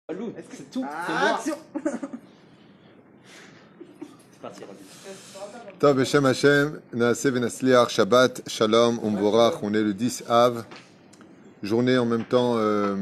Lou, c'est tout, c'est moi. Action. C'est parti, Rabbi. Tov Beshem Hashem, Naaseh Venasliach, Shabbat, Shalom, Umvorach. On est le 10 Av, journée en même temps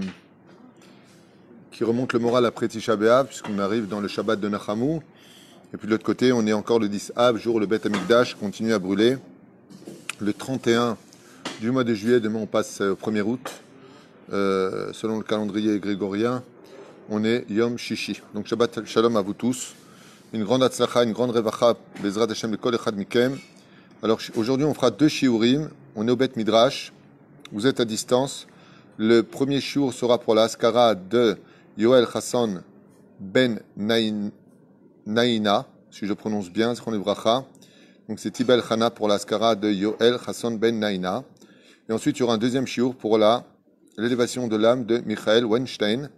qui remonte le moral après Tisha B'Av, puisqu'on arrive dans le Shabbat de Nachamu. Et puis de l'autre côté, on est encore le 10 Av, jour où le Beth Amikdash continue à brûler. Le 31 du mois de juillet, demain on passe au 1er août, selon le calendrier grégorien, on est Yom Shishi. Donc Shabbat Shalom à vous tous. Une grande atzlacha, une grande revacha, Bezrat Hashem le kol echad mikem. Alors aujourd'hui on fera deux shiurim, on est au Beth Midrash, vous êtes à distance. Le premier shiur sera pour la askara de Yoel Hassan ben Naïna, si je prononce bien, c'est qu'on est bracha. Donc c'est Tibel Chana pour la askara de Yoel Hassan ben Naïna. Et ensuite il y aura un deuxième shiur pour l'élévation de l'âme de Michael Weinstein,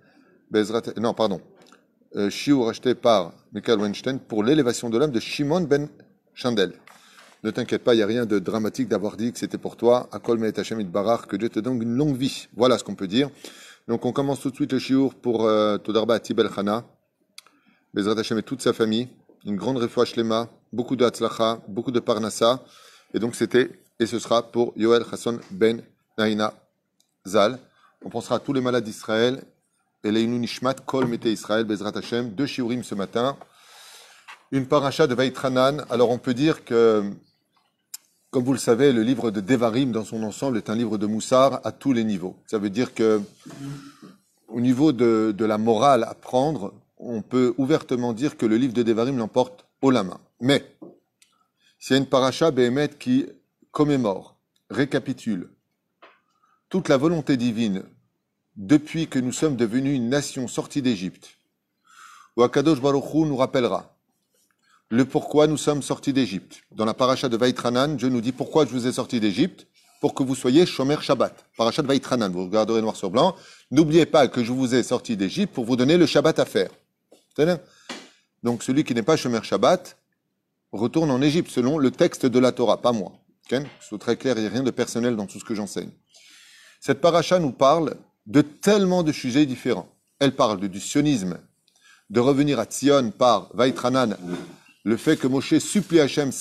shiur acheté par Michael Weinstein pour l'élévation de l'âme de Shimon ben Chandel. Ne t'inquiète pas, il n'y a rien de dramatique d'avoir dit que c'était pour toi. Akol me'et Hashem itbarach, que Dieu te donne une longue vie. Voilà ce qu'on peut dire. Donc on commence tout de suite le shiur pour Todarba Tibel Chana, Bezrat Hashem et toute sa famille. Une grande refoua shlema, beaucoup de hatzlacha, beaucoup de parnassa. Et donc c'était, et ce sera pour Yoel Hassan ben Naïna Zal. On pensera à tous les malades d'Israël. Et les Nishmat Kol Mete Israël, Bezrat Hashem, deux shiurim ce matin. Une paracha de Vaitranan. Alors on peut dire que, comme vous le savez, le livre de Devarim dans son ensemble est un livre de Moussar à tous les niveaux. Ça veut dire que, au niveau de la morale à prendre, on peut ouvertement dire que le livre de Devarim l'emporte haut la main. Mais, s'il y a une paracha Behemet qui commémore, récapitule toute la volonté divine depuis que nous sommes devenus une nation sortie d'Égypte, où Akadosh Baruch Hu nous rappellera le pourquoi nous sommes sortis d'Égypte. Dans la paracha de Vaitranan, Dieu nous dit pourquoi je vous ai sortis d'Égypte, pour que vous soyez Shomer Shabbat. Paracha de Vaitranan, vous regarderez noir sur blanc. N'oubliez pas que je vous ai sortis d'Égypte pour vous donner le Shabbat à faire. Donc celui qui n'est pas Shomer Shabbat retourne en Égypte selon le texte de la Torah, pas moi. C'est très clair, il n'y a rien de personnel dans tout ce que j'enseigne. Cette paracha nous parle de tellement de sujets différents. Elle parle du sionisme, de revenir à Tzion par Vaitranan, le fait que Moshe supplie Hachem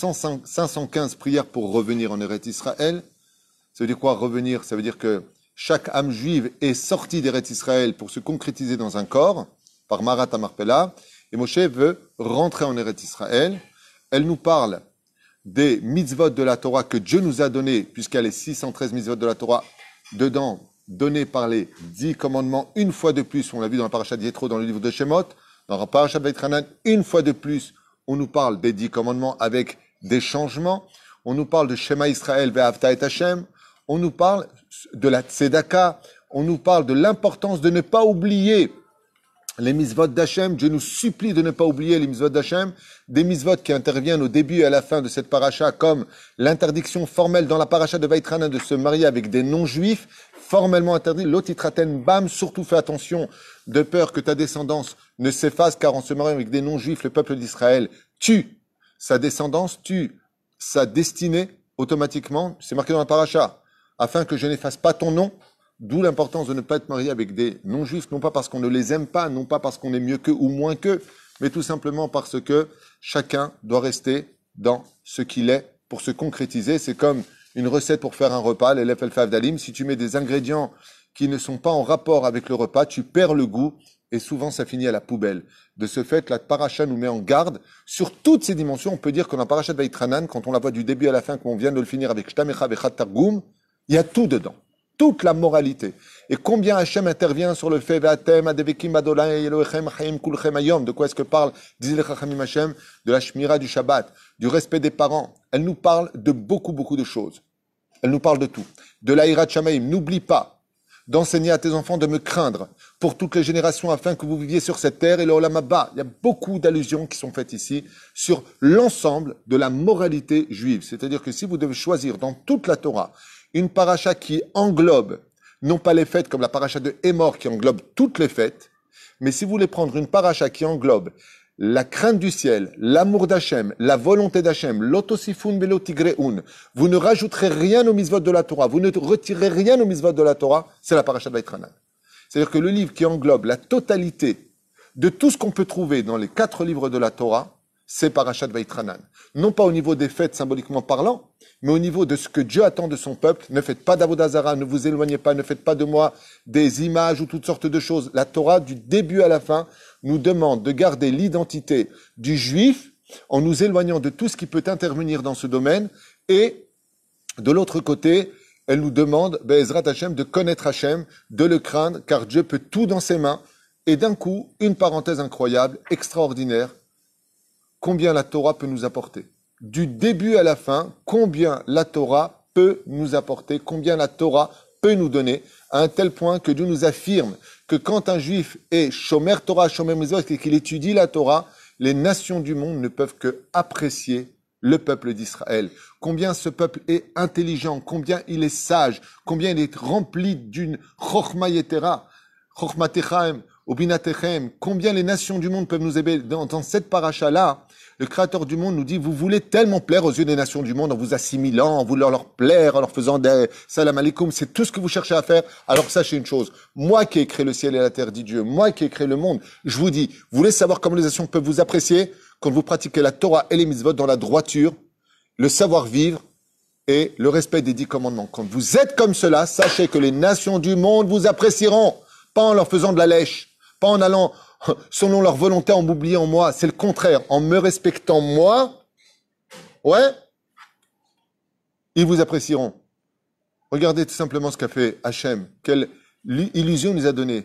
515 prières pour revenir en Eretz Israël. Ça veut dire quoi revenir? Ça veut dire que chaque âme juive est sortie d'Eretz Israël pour se concrétiser dans un corps, par Marat Amarpela, et Moshe veut rentrer en Eretz Israël. Elle nous parle des mitzvot de la Torah que Dieu nous a données, puisqu'il y a les 613 mitzvot de la Torah dedans, donné par les 10 commandements une fois de plus, on l'a vu dans la paracha de Yétro, dans le livre de Shemot, dans la paracha de Vaitranan, une fois de plus, on nous parle des 10 commandements avec des changements, on nous parle de Shema Israël ve'avta et Hashem, on nous parle de la Tzedaka, on nous parle de l'importance de ne pas oublier les mitzvot d'Hachem. Dieu nous supplie de ne pas oublier les mitzvot d'Hachem, des mitzvot qui interviennent au début et à la fin de cette paracha, comme l'interdiction formelle dans la paracha de Vaitranan de se marier avec des non-juifs, formellement interdit, l'otitraten bam, surtout fais attention, de peur que ta descendance ne s'efface, car en se mariant avec des non-juifs, le peuple d'Israël tue sa descendance, tue sa destinée, automatiquement, c'est marqué dans la paracha, afin que je n'efface pas ton nom, d'où l'importance de ne pas être marié avec des non-juifs, non pas parce qu'on ne les aime pas, non pas parce qu'on est mieux qu'eux ou moins qu'eux, mais tout simplement parce que chacun doit rester dans ce qu'il est pour se concrétiser. C'est comme une recette pour faire un repas, les lef el faf dalim. Si tu mets des ingrédients qui ne sont pas en rapport avec le repas, tu perds le goût et souvent ça finit à la poubelle. De ce fait, la paracha nous met en garde sur toutes ces dimensions. On peut dire que dans la paracha de Vaitranan, quand on la voit du début à la fin, comme on vient de le finir avec Shtamecha vechat targum, il y a tout dedans. Toute la moralité. Et combien Hachem intervient sur le fait Ve'atem adevekim adonai Elohechem chaim kulchem hayom. De quoi est-ce que parle, disent les Chachamim Hachem, de la shmira du Shabbat, du respect des parents. Elle nous parle de beaucoup de choses. Elle nous parle de tout. De l'Aïrat Shamaim. N'oublie pas d'enseigner à tes enfants de me craindre pour toutes les générations afin que vous viviez sur cette terre et le Olam Haba. Il y a beaucoup d'allusions qui sont faites ici sur l'ensemble de la moralité juive. C'est-à-dire que si vous devez choisir dans toute la Torah une paracha qui englobe, non pas les fêtes comme la paracha de Hémor qui englobe toutes les fêtes, mais si vous voulez prendre une paracha qui englobe la crainte du ciel, l'amour d'Hachem, la volonté d'Hachem, l'otosifun velo tigreun, vous ne rajouterez rien aux mitzvot de la Torah, vous ne retirez rien aux mitzvot de la Torah, c'est la paracha de Vaitranan. C'est-à-dire que le livre qui englobe la totalité de tout ce qu'on peut trouver dans les 4 livres de la Torah, c'est Parashat Vaïtranan. Non pas au niveau des fêtes symboliquement parlant, mais au niveau de ce que Dieu attend de son peuple. Ne faites pas d'Avodah Zarah, ne vous éloignez pas, ne faites pas de moi des images ou toutes sortes de choses. La Torah, du début à la fin, nous demande de garder l'identité du juif en nous éloignant de tout ce qui peut intervenir dans ce domaine. Et de l'autre côté, elle nous demande, Be'ezrat Hashem, de connaître Hashem, de le craindre, car Dieu peut tout dans ses mains. Et d'un coup, une parenthèse incroyable, extraordinaire, combien la Torah peut nous apporter. Du début à la fin, combien la Torah peut nous apporter, combien la Torah peut nous donner, à un tel point que Dieu nous affirme que quand un juif est Shomer Torah, Shomer Mitzvot, et qu'il étudie la Torah, les nations du monde ne peuvent que apprécier le peuple d'Israël. Combien ce peuple est intelligent, combien il est sage, combien il est rempli d'une Chochma Yetera, Chochma Techaim, Obina Techem, combien les nations du monde peuvent nous aider. Dans cette paracha-là, le Créateur du monde nous dit, vous voulez tellement plaire aux yeux des nations du monde en vous assimilant, en voulant leur plaire, en leur faisant des salam alaikum, c'est tout ce que vous cherchez à faire. Alors sachez une chose, moi qui ai créé le ciel et la terre, dit Dieu, moi qui ai créé le monde, je vous dis, vous voulez savoir comment les nations peuvent vous apprécier quand vous pratiquez la Torah et les mitzvot dans la droiture, le savoir-vivre et le respect des 10 commandements. Quand vous êtes comme cela, sachez que les nations du monde vous apprécieront, pas en leur faisant de la lèche, pas en allant selon leur volonté, en m'oubliant moi. C'est le contraire. En me respectant moi, ouais, ils vous apprécieront. Regardez tout simplement ce qu'a fait Hachem. Quelle illusion il nous a donnée.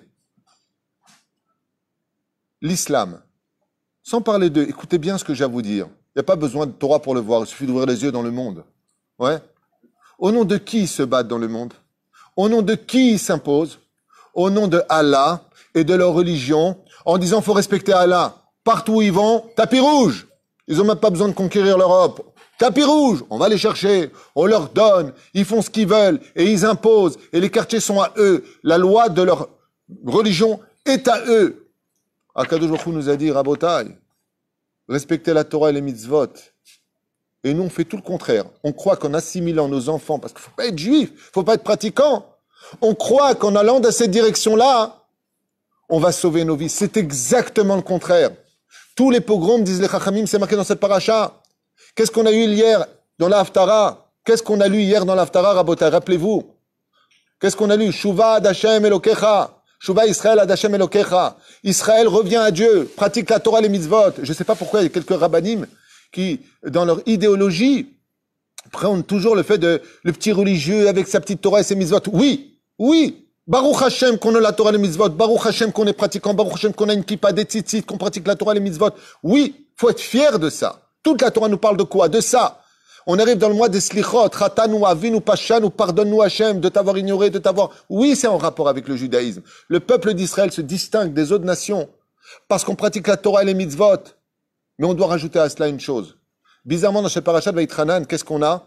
L'islam. Sans parler d'eux, écoutez bien ce que j'ai à vous dire. Il n'y a pas besoin de Torah pour le voir. Il suffit d'ouvrir les yeux dans le monde. Ouais. Au nom de qui ils se battent dans le monde? Au nom de qui ils s'imposent? Au nom de Allah et de leur religion, en disant faut respecter Allah. Partout où ils vont, tapis rouge. Ils ont même pas besoin de conquérir l'Europe. Tapis rouge, on va les chercher, on leur donne, ils font ce qu'ils veulent et ils imposent et les quartiers sont à eux. La loi de leur religion est à eux. Akadosh Baruch Hu nous a dit, Rabotai, respectez la Torah et les mitzvot. Et nous on fait tout le contraire. On croit qu'en assimilant nos enfants, parce qu'il faut pas être juif, faut pas être pratiquant. On croit qu'en allant dans cette direction-là, on va sauver nos vies. C'est exactement le contraire. Tous les pogroms, disent les Chachamim, c'est marqué dans cette paracha. Qu'est-ce qu'on a eu hier dans la Haftara? Qu'est-ce qu'on a lu hier dans la Haftara, Rabotai? Rappelez-vous. Qu'est-ce qu'on a lu? Shuva ad Hashem Elokecha. Shuva Israël ad Hashem Elokecha. Israël revient à Dieu, pratique la Torah et les mitzvot. Je ne sais pas pourquoi il y a quelques rabbanim qui, dans leur idéologie, prennent toujours le fait de le petit religieux avec sa petite Torah et ses mitzvot. Oui, oui. Baruch Hashem qu'on a la Torah et les mitzvot, Baruch Hashem qu'on est pratiquant, Baruch Hashem qu'on a une kippa, des tzitzit, qu'on pratique la Torah et les mitzvot. Oui, faut être fier de ça. Toute la Torah nous parle de quoi? De ça. On arrive dans le mois des slichot, ratanu, avinu, pashanu, pardonne-nous Hashem de t'avoir ignoré, de t'avoir... Oui, c'est en rapport avec le judaïsme. Le peuple d'Israël se distingue des autres nations parce qu'on pratique la Torah et les mitzvot. Mais on doit rajouter à cela une chose. Bizarrement, dans cette parashat Vaïtranan, qu'est-ce qu'on a?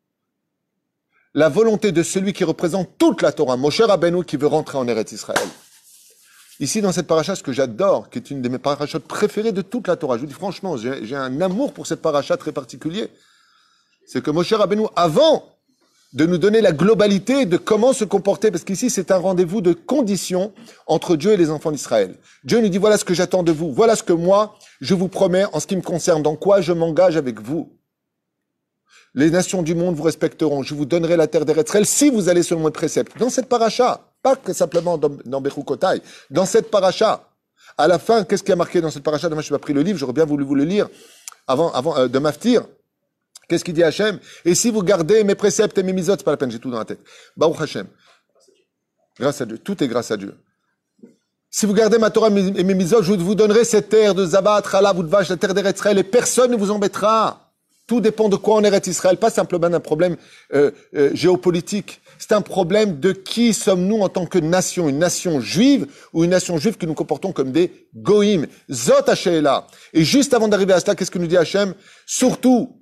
La volonté de celui qui représente toute la Torah, Moshe Rabbeinu, qui veut rentrer en Eretz Israël. Ici, dans cette paracha, ce que j'adore, qui est une de mes parachats préférées de toute la Torah, je vous dis franchement, j'ai un amour pour cette paracha très particulier, c'est que Moshe Rabbeinu, avant de nous donner la globalité de comment se comporter, parce qu'ici, c'est un rendez-vous de conditions entre Dieu et les enfants d'Israël. Dieu nous dit, voilà ce que j'attends de vous, voilà ce que moi, je vous promets en ce qui me concerne, dans quoi je m'engage avec vous. Les nations du monde vous respecteront. Je vous donnerai la terre d'Eretz Israël si vous allez selon mes préceptes. Dans cette paracha, pas que simplement dans Bechukotai, dans cette paracha. À la fin, qu'est-ce qui a marqué dans cette paracha? Demain, je n'ai pas pris le livre, j'aurais bien voulu vous le lire avant de m'aftir. Qu'est-ce qu'il dit Hachem? Et si vous gardez mes préceptes et mes mitzvot, c'est pas la peine, j'ai tout dans la tête. Baruch Hachem. Grâce à Dieu. Tout est grâce à Dieu. Si vous gardez ma Torah et mes mitzvot, je vous donnerai cette terre de Zabat, Chalav ou de Vache, la terre d'Eretz Israël, et personne ne vous embêtera. Tout dépend de quoi en Eretz Israël, pas simplement d'un problème géopolitique. C'est un problème de qui sommes-nous en tant que nation, une nation juive ou une nation juive que nous comportons comme des goïm. Zot Hashéla. Et juste avant d'arriver à cela, qu'est-ce que nous dit Hachem? Surtout,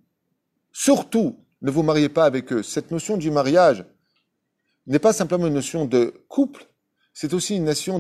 ne vous mariez pas avec eux. Cette notion du mariage n'est pas simplement une notion de couple, c'est aussi une notion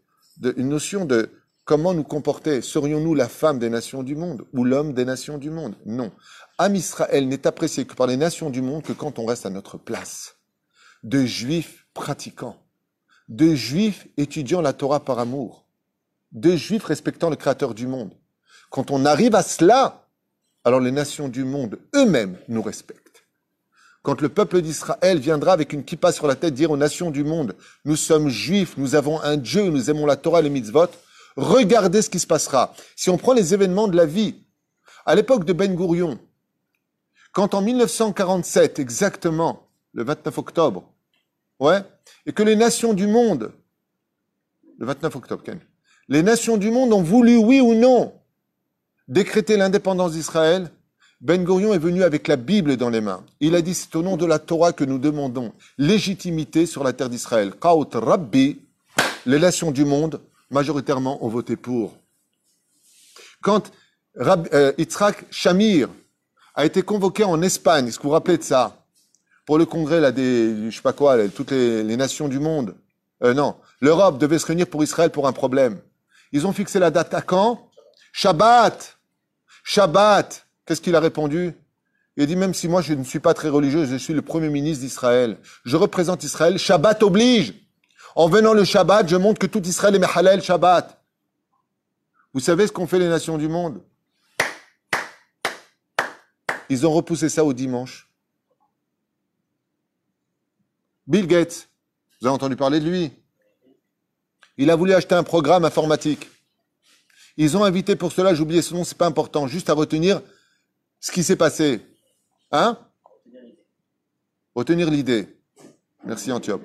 de comment nous comporter. Serions-nous la femme des nations du monde ou l'homme des nations du monde? Non. Am Israël n'est apprécié que par les nations du monde que quand on reste à notre place. De juifs pratiquants, de juifs étudiant la Torah par amour, de juifs respectant le Créateur du monde. Quand on arrive à cela, alors les nations du monde eux-mêmes nous respectent. Quand le peuple d'Israël viendra avec une kippa sur la tête dire aux nations du monde, nous sommes juifs, nous avons un Dieu, nous aimons la Torah et les mitzvot, regardez ce qui se passera. Si on prend les événements de la vie, à l'époque de Ben Gourion, quand en 1947, exactement, le 29 octobre, et que les nations du monde, le 29 octobre, Ken, les nations du monde ont voulu, oui ou non, décréter l'indépendance d'Israël, Ben Gourion est venu avec la Bible dans les mains. Il a dit, c'est au nom de la Torah que nous demandons légitimité sur la terre d'Israël. Qaut Rabbi, les nations du monde, majoritairement, ont voté pour. Quand Yitzhak Shamir a été convoqué en Espagne, est-ce que vous vous rappelez de ça? Pour le congrès là, des, je sais pas quoi, toutes les nations du monde. Non, l'Europe devait se réunir pour Israël pour un problème. Ils ont fixé la date à quand? Shabbat. Shabbat. Qu'est-ce qu'il a répondu? Il a dit, même si moi je ne suis pas très religieux, je suis le premier ministre d'Israël. Je représente Israël. Shabbat oblige. En venant le Shabbat, je montre que tout Israël est Mehalel Shabbat. Vous savez ce qu'ont fait les nations du monde? Ils ont repoussé ça au dimanche. Bill Gates, vous avez entendu parler de lui. Il a voulu acheter un programme informatique. Ils ont invité pour cela, j'ai oublié ce nom, c'est pas important, juste à retenir ce qui s'est passé. Hein? Retenir l'idée. Merci Antiope.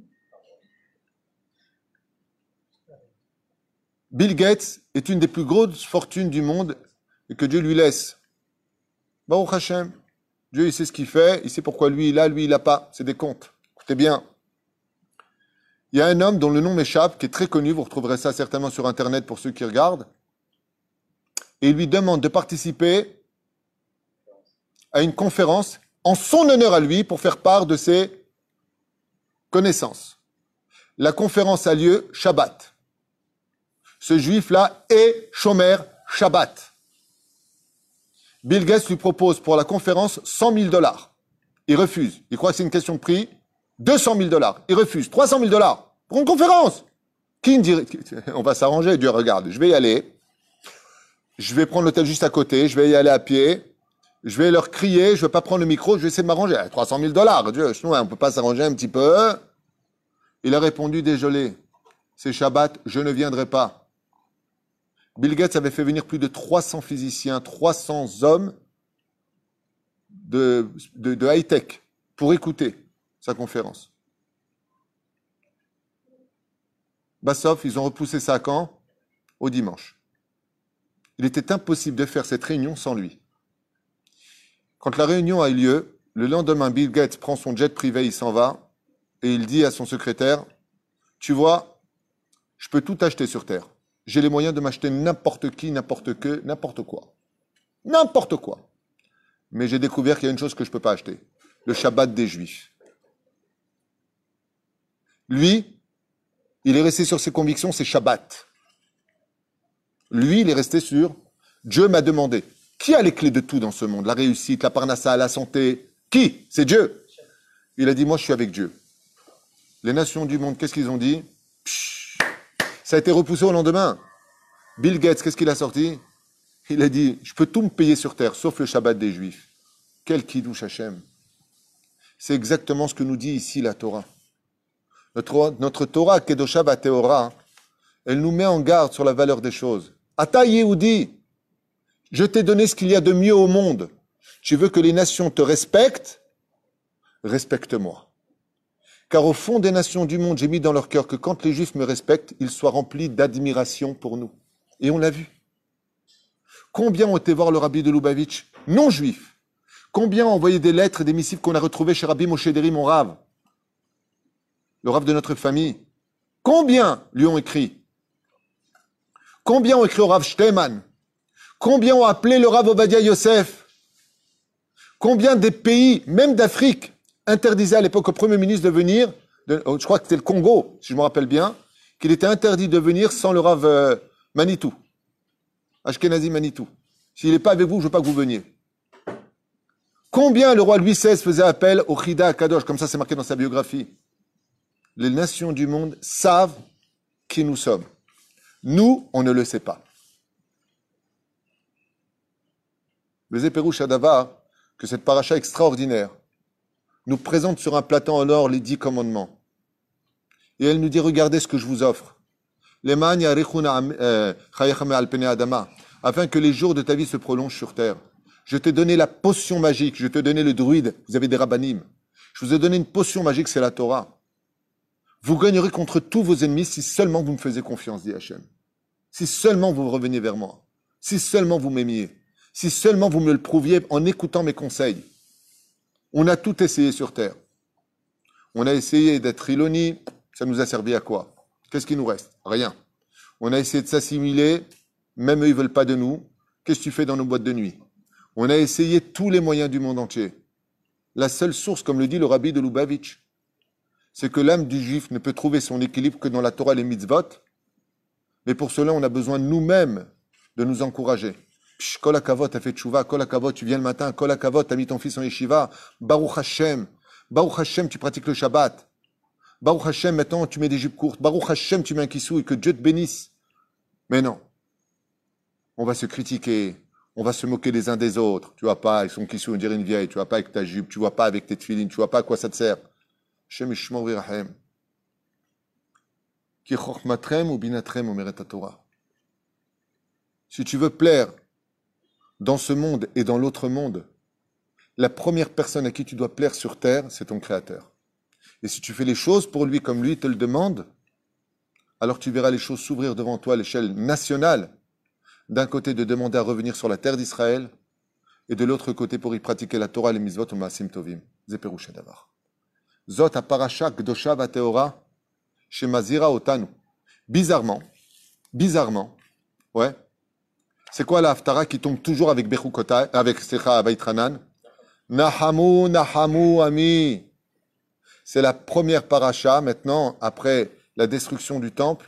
Bill Gates est une des plus grosses fortunes du monde et que Dieu lui laisse. Baruch Hashem. Dieu, il sait ce qu'il fait, il sait pourquoi lui, il a pas. C'est des comptes. Écoutez bien. Il y a un homme dont le nom m'échappe, qui est très connu, vous retrouverez ça certainement sur Internet pour ceux qui regardent, et il lui demande de participer à une conférence en son honneur à lui pour faire part de ses connaissances. La conférence a lieu Shabbat. Ce juif-là est Shomer Shabbat. Bill Gates lui propose pour la conférence $100 000. Il refuse. Il croit que c'est une question de prix. $200 000. Il refuse. $300 000 pour une conférence. Qui me dirait, on va s'arranger. Dieu regarde, je vais y aller. Je vais prendre l'hôtel juste à côté. Je vais y aller à pied. Je vais leur crier. Je vais pas prendre le micro. Je vais essayer de m'arranger. $300 000. Dieu, sinon, on peut pas s'arranger un petit peu. Il a répondu, désolé. C'est Shabbat. Je ne viendrai pas. Bill Gates avait fait venir plus de 300 physiciens, 300 hommes de high-tech pour écouter sa conférence. Bassoff, ils ont repoussé ça quand? Au dimanche. Il était impossible de faire cette réunion sans lui. Quand la réunion a eu lieu, le lendemain, Bill Gates prend son jet privé, il s'en va, et il dit à son secrétaire, « Tu vois, je peux tout acheter sur Terre. J'ai les moyens de m'acheter n'importe qui, n'importe que, n'importe quoi. N'importe quoi. Mais j'ai découvert qu'il y a une chose que je ne peux pas acheter. Le Shabbat des Juifs. » Lui, il est resté sur ses convictions, c'est Shabbat. Lui, il est resté sur Dieu m'a demandé. Qui a les clés de tout dans ce monde? La réussite, la parnassa, la santé. Qui? C'est Dieu. Il a dit, moi je suis avec Dieu. Les nations du monde, qu'est-ce qu'ils ont dit? Ça a été repoussé au lendemain. Bill Gates, qu'est-ce qu'il a sorti? Il a dit, je peux tout me payer sur terre, sauf le Shabbat des Juifs. Quel kiddush Hashem. C'est exactement ce que nous dit ici la Torah. Notre Torah, Kedosha Vateora, elle nous met en garde sur la valeur des choses. Ata Yehudi, je t'ai donné ce qu'il y a de mieux au monde. Tu veux que les nations te respectent? Respecte-moi. Car au fond des nations du monde, j'ai mis dans leur cœur que quand les Juifs me respectent, ils soient remplis d'admiration pour nous. Et on l'a vu. Combien ont été voir le rabbi de Lubavitch, non juif? Combien ont envoyé des lettres et des missives qu'on a retrouvées chez Rabbi Moshe Deri, mon rave? Le rave de notre famille. Combien lui ont écrit? Combien ont écrit au rave Shteman? Combien ont appelé le rave Obadia Yosef? Combien des pays, même d'Afrique, interdisait à l'époque au Premier ministre de venir, je crois que c'était le Congo, si je me rappelle bien, qu'il était interdit de venir sans le Rav Manitou, Ashkenazi Manitou. S'il n'est pas avec vous, je ne veux pas que vous veniez. Combien le roi Louis XVI faisait appel au Chida Kadosh, comme ça c'est marqué dans sa biographie. les nations du monde savent qui nous sommes. Nous, on ne le sait pas. Le Pérouche Adavar, que cette paracha extraordinaire nous présente sur un plateau en or les 10 commandements. Et elle nous dit, regardez ce que je vous offre. Afin que les jours de ta vie se prolongent sur terre. Je t'ai donné la potion magique, je t'ai donné le druide, vous avez des rabbanim. Je vous ai donné une potion magique, c'est la Torah. Vous gagnerez contre tous vos ennemis si seulement vous me faisiez confiance, dit Hachem. Si seulement vous reveniez vers moi. Si seulement vous m'aimiez. Si seulement vous me le prouviez en écoutant mes conseils. On a tout essayé sur terre. On a essayé d'être Iloni, ça nous a servi à quoi? Qu'est-ce qui nous reste? Rien. On a essayé de s'assimiler, même eux ils veulent pas de nous. Qu'est-ce que tu fais dans nos boîtes de nuit? On a essayé tous les moyens du monde entier. La seule source, comme le dit le rabbi de Lubavitch, c'est que l'âme du juif ne peut trouver son équilibre que dans la Torah et les mitzvot. Mais pour cela, on a besoin nous-mêmes de nous encourager. Psh, Kol HaKavod, t'as fait tchouva, Kol HaKavod, tu viens le matin, Kol HaKavod, t'as mis ton fils en yeshiva, Baruch Hashem, tu pratiques le Shabbat, Baruch Hashem, maintenant tu mets des jupes courtes, Baruch Hashem, tu mets un kissou et que Dieu te bénisse. Mais non, on va se critiquer, on va se moquer les uns des autres. Tu vois pas avec son kissou, on dirait une vieille, tu vois pas avec ta jupe, tu vois pas avec tes tefilines, tu vois pas à quoi ça te sert. Hashem Yishmor V'Yirachem. Ki chochmatrem ou binatrem omeret Torah. Si tu veux plaire dans ce monde et dans l'autre monde, la première personne à qui tu dois plaire sur terre, c'est ton Créateur. Et si tu fais les choses pour lui comme lui te le demande, alors tu verras les choses s'ouvrir devant toi à l'échelle nationale. D'un côté, de demander à revenir sur la terre d'Israël, et de l'autre côté, pour y pratiquer la Torah, les mitzvot ou maasim tovim. Zeperouche davar. Zot aparasha gdosha vateora shemazira otanu. Bizarrement, ouais. C'est quoi la haftara qui tombe toujours avec Bechukota, avec Secha Avaitranan? Nahamu, Nahamu, Ami. C'est la première paracha, maintenant, après la destruction du temple,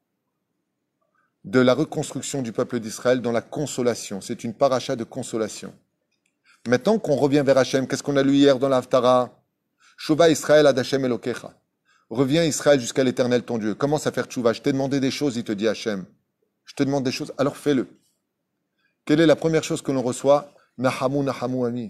de la reconstruction du peuple d'Israël dans la consolation. C'est une paracha de consolation. Maintenant qu'on revient vers Hachem, qu'est-ce qu'on a lu hier dans la haftara? Shuva Israël ad Hashem Elokecha. Reviens Israël jusqu'à l'Éternel ton Dieu. Commence à faire tchouva. Je t'ai demandé des choses, il te dit Hachem. Je te demande des choses, alors fais-le. Quelle est la première chose que l'on reçoit? Nahamu, Nahamu, Ami.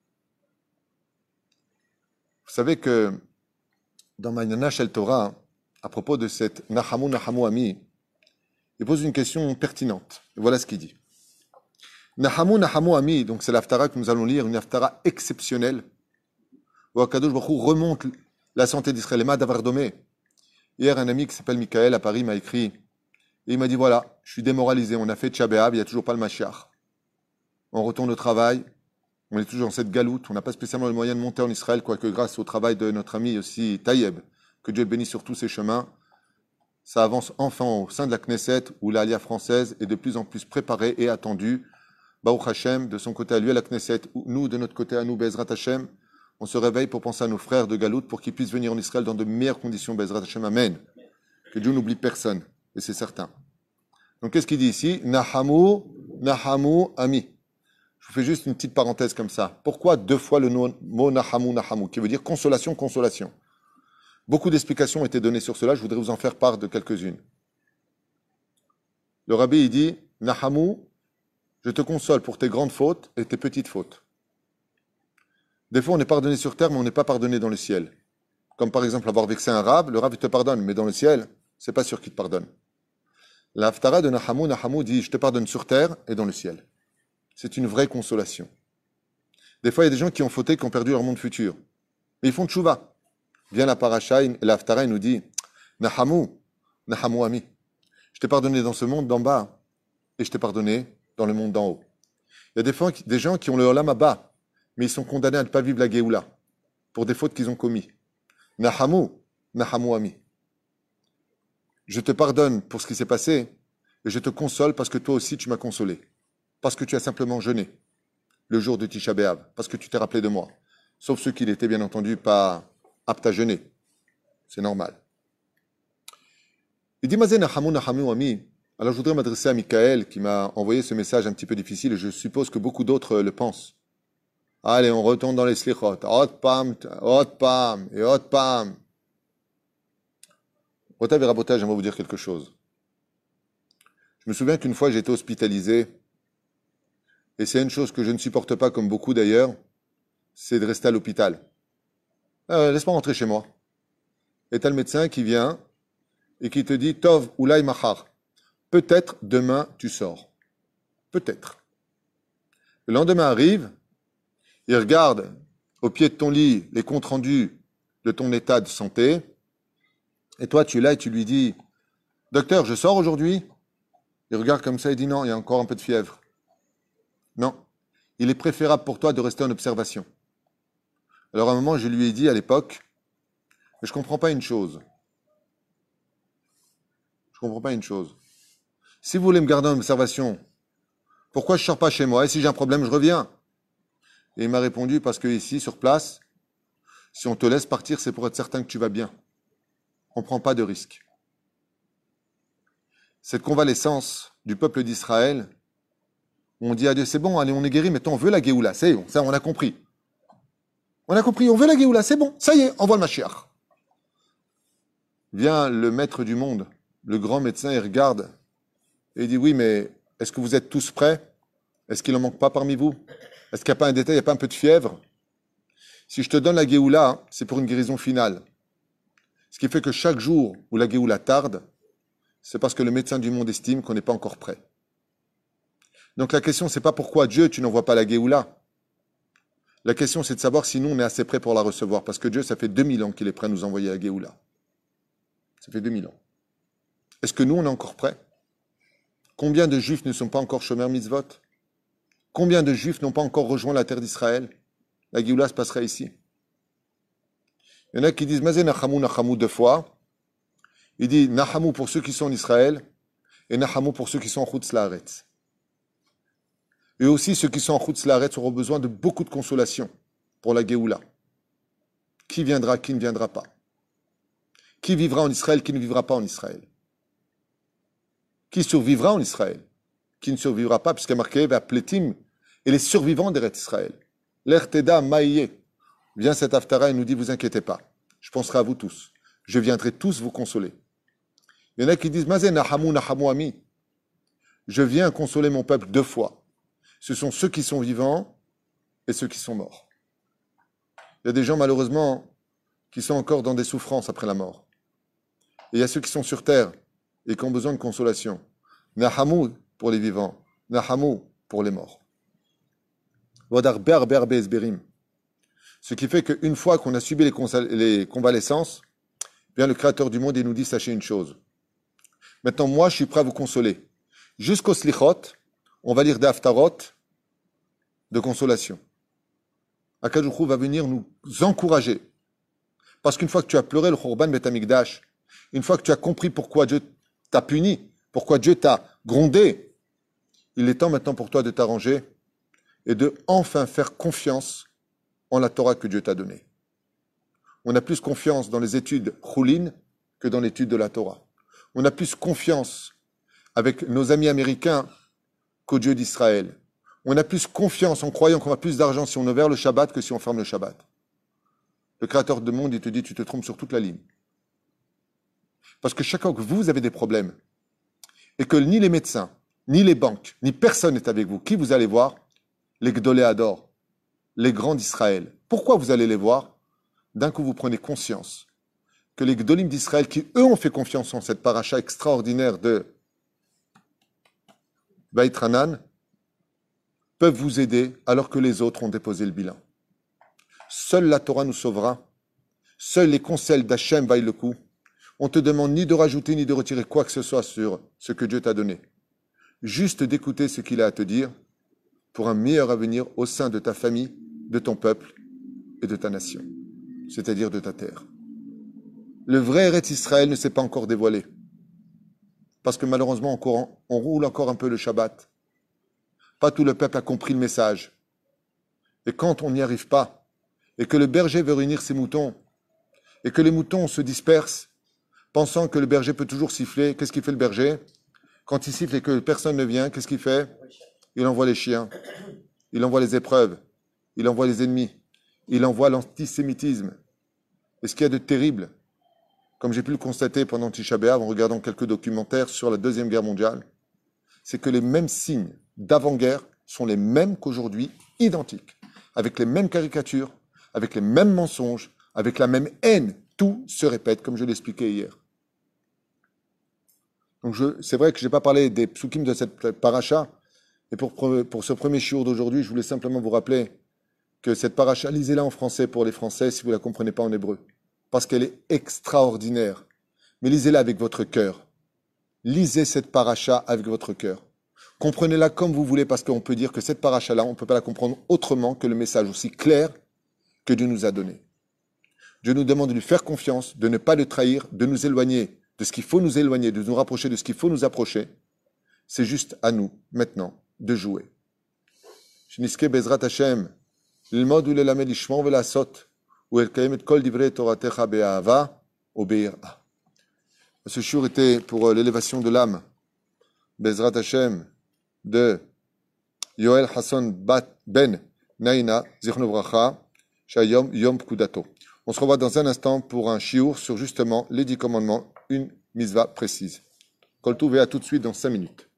Vous savez que dans Ma'anana Shel Torah, à propos de cette Nahamu, Nahamu, Ami, il pose une question pertinente. Et voilà ce qu'il dit. Nahamu, Nahamu, Ami, donc c'est l'haftara que nous allons lire, une haftara exceptionnelle, où Akadosh Baruch Hu remonte la santé d'Israël. Hier, un ami qui s'appelle Michael à Paris m'a écrit, et il m'a dit, voilà, je suis démoralisé, on a fait Tcha B'Av, il n'y a toujours pas le Mashiach. On retourne au travail, on est toujours dans cette galoute, on n'a pas spécialement le moyen de monter en Israël, quoique grâce au travail de notre ami aussi Taïeb, que Dieu bénisse sur tous ses chemins, ça avance enfin au sein de la Knesset, où l'Alia française est de plus en plus préparée et attendue. Baruch Hashem, de son côté à lui à la Knesset, nous de notre côté à nous, Bezrat Hashem, on se réveille pour penser à nos frères de galoute, pour qu'ils puissent venir en Israël dans de meilleures conditions, Bezrat Hashem, Amen. Que Dieu n'oublie personne, et c'est certain. Donc qu'est-ce qu'il dit ici? Nahamu, Nahamu, Ami. Je vous fais juste une petite parenthèse comme ça. Pourquoi 2 fois le mot Nahamu, Nahamu, qui veut dire consolation, consolation? Beaucoup d'explications ont été données sur cela, je voudrais vous en faire part de quelques-unes. Le rabbi, il dit, Nahamu, je te console pour tes grandes fautes et tes petites fautes. Des fois, on est pardonné sur terre, mais on n'est pas pardonné dans le ciel. Comme par exemple avoir vexé un rab, le rab te pardonne, mais dans le ciel, c'est pas sûr qu'il te pardonne. La haftara de Nahamu, Nahamu dit, je te pardonne sur terre et dans le ciel. C'est une vraie consolation. Des fois, il y a des gens qui ont fauté, qui ont perdu leur monde futur. Mais ils font tchouva. Vient la paracha, la haftara, il nous dit, Nahamu, Nahamu ami. Je t'ai pardonné dans ce monde d'en bas et je t'ai pardonné dans le monde d'en haut. Il y a des fois des gens qui ont le olam bas, mais ils sont condamnés à ne pas vivre la Géoula pour des fautes qu'ils ont commis. Nahamu, Nahamu ami. Je te pardonne pour ce qui s'est passé et je te console parce que toi aussi tu m'as consolé. Parce que tu as simplement jeûné le jour de Tisha B'Av, parce que tu t'es rappelé de moi. Sauf ceux qui n'étaient bien entendu pas aptes à jeûner. C'est normal. Il dit Mazé Nahamu Nahamu ami. Alors je voudrais m'adresser à Michael qui m'a envoyé ce message un petit peu difficile et je suppose que beaucoup d'autres le pensent. Allez, on retourne dans les slichot. Hot pam, et hot pam. Rota et Rabota, j'aimerais vous dire quelque chose. Je me souviens qu'une fois, j'ai été hospitalisé, et c'est une chose que je ne supporte pas, comme beaucoup d'ailleurs, c'est de rester à l'hôpital. Laisse-moi rentrer chez moi. Et t'as le médecin qui vient et qui te dit Tov Oulay Mahar. Peut-être demain tu sors. Peut-être. Le lendemain arrive, il regarde au pied de ton lit les comptes rendus de ton état de santé, et toi tu es là et tu lui dis Docteur, je sors aujourd'hui? Il regarde comme ça et dit non, il y a encore un peu de fièvre. Non. Il est préférable pour toi de rester en observation. Alors à un moment, je lui ai dit à l'époque, mais je ne comprends pas une chose. Je ne comprends pas une chose. Si vous voulez me garder en observation, pourquoi je ne sors pas chez moi? Et si j'ai un problème, je reviens. Et il m'a répondu, parce que ici, sur place, si on te laisse partir, c'est pour être certain que tu vas bien. On ne prend pas de risque. Cette convalescence du peuple d'Israël, on dit à Dieu, c'est bon, allez, on est guéri, maintenant on veut la Géoula, c'est bon, ça on a compris. On a compris, on veut la Géoula, c'est bon, ça y est, envoie le Mashiach. Vient le maître du monde, le grand médecin, il regarde et il dit, oui, mais est-ce que vous êtes tous prêts? Est-ce qu'il n'en manque pas parmi vous? Est-ce qu'il n'y a pas un détail, il n'y a pas un peu de fièvre? Si je te donne la Géoula, c'est pour une guérison finale. Ce qui fait que chaque jour où la Géoula tarde, c'est parce que le médecin du monde estime qu'on n'est pas encore prêt. Donc la question, c'est pas pourquoi Dieu, tu n'envoies pas la Géoula. La question, c'est de savoir si nous, on est assez prêts pour la recevoir. Parce que Dieu, ça fait 2000 ans qu'il est prêt à nous envoyer la Géoula. Ça fait 2000 ans. Est-ce que nous, on est encore prêts? Combien de Juifs ne sont pas encore chômeurs mitzvot? Combien de Juifs n'ont pas encore rejoint la terre d'Israël? La Géoula se passera ici. Il y en a qui disent, Mazé Nahamou, Nahamou 2 fois. Il dit, Nahamou pour ceux qui sont en Israël, et Nahamou pour ceux qui sont en Chutz Laaretz. Et aussi, ceux qui sont en Chutz Laaretz auront besoin de beaucoup de consolation pour la Géoula. Qui viendra, qui ne viendra pas? Qui vivra en Israël, qui ne vivra pas en Israël? Qui survivra en Israël? Qui ne survivra pas, puisqu'il y a marqué Pletim et les survivants d'Eretz Israël. L'Erteda Maïe. Vient cet Haftara et nous dit, vous inquiétez pas, je penserai à vous tous. Je viendrai tous vous consoler. Il y en a qui disent, Mazé Nahamou, Nahamou Ami. Je viens consoler mon peuple 2 fois. Ce sont ceux qui sont vivants et ceux qui sont morts. Il y a des gens, malheureusement, qui sont encore dans des souffrances après la mort. Et il y a ceux qui sont sur terre et qui ont besoin de consolation. Nahamou pour les vivants, Nahamou pour les morts. Wadar berber bezberim. Ce qui fait qu'une fois qu'on a subi les convalescences, bien le Créateur du monde, il nous dit, sachez une chose. Maintenant, moi, je suis prêt à vous consoler. Jusqu'au slichot, on va lire des haftarot de consolation. Akadosh va venir nous encourager. Parce qu'une fois que tu as pleuré le Khurban Bet Hamikdash, une fois que tu as compris pourquoi Dieu t'a puni, pourquoi Dieu t'a grondé, il est temps maintenant pour toi de t'arranger et de enfin faire confiance en la Torah que Dieu t'a donnée. On a plus confiance dans les études Choulin que dans l'étude de la Torah. On a plus confiance avec nos amis américains qu'au Dieu d'Israël. On a plus confiance en croyant qu'on a plus d'argent si on ouvre le Shabbat que si on ferme le Shabbat. Le Créateur du monde, il te dit, tu te trompes sur toute la ligne. Parce que chaque fois que vous avez des problèmes, et que ni les médecins, ni les banques, ni personne n'est avec vous, qui vous allez voir? Les Gdolé Ador, les grands d'Israël. Pourquoi vous allez les voir? D'un coup, vous prenez conscience que les Gdolim d'Israël, qui eux ont fait confiance en cette paracha extraordinaire de Beit Hanan, peuvent vous aider alors que les autres ont déposé le bilan. Seule la Torah nous sauvera. Seuls les conseils d'Hachem vaillent le coup. On ne te demande ni de rajouter ni de retirer quoi que ce soit sur ce que Dieu t'a donné. Juste d'écouter ce qu'il a à te dire pour un meilleur avenir au sein de ta famille, de ton peuple et de ta nation, c'est-à-dire de ta terre. Le vrai Eretz Israël ne s'est pas encore dévoilé. Parce que malheureusement, on roule encore un peu le Shabbat. Pas tout le peuple a compris le message. Et quand on n'y arrive pas, et que le berger veut réunir ses moutons, et que les moutons se dispersent, pensant que le berger peut toujours siffler, qu'est-ce qu'il fait le berger? Quand il siffle et que personne ne vient, qu'est-ce qu'il fait? Il envoie les chiens, il envoie les épreuves, il envoie les ennemis, il envoie l'antisémitisme. Et ce qu'il y a de terrible, comme j'ai pu le constater pendant Tisha B'Av en regardant quelques documentaires sur la Deuxième Guerre mondiale, c'est que les mêmes signes d'avant-guerre sont les mêmes qu'aujourd'hui, identiques, avec les mêmes caricatures, avec les mêmes mensonges, avec la même haine. Tout se répète, comme je l'expliquais hier. Donc c'est vrai que je n'ai pas parlé des psukim de cette paracha, et pour ce premier shiur d'aujourd'hui, je voulais simplement vous rappeler que cette paracha, lisez-la en français pour les Français si vous ne la comprenez pas en hébreu, parce qu'elle est extraordinaire. Mais lisez-la avec votre cœur. Lisez cette paracha avec votre cœur. Comprenez-la comme vous voulez, parce qu'on peut dire que cette paracha-là, on ne peut pas la comprendre autrement que le message aussi clair que Dieu nous a donné. Dieu nous demande de lui faire confiance, de ne pas le trahir, de nous éloigner de ce qu'il faut nous éloigner, de nous rapprocher de ce qu'il faut nous approcher. C'est juste à nous, maintenant, de jouer. Shniske Bezrat Hashem, lilmod ou lelamed lishmor velasot, ou elkayem et kol divrei toratecha be'ahava ou be'ira. Ce shiur était pour l'élévation de l'âme, Bezrat Hashem, de Yoel Hassan Ben Naina, Zichron Bracha, Shayom Yom Pkudato. On se revoit dans un instant pour un shiur sur justement les 10 commandements, une misva précise. Kol Touv, et à tout de suite dans 5 minutes.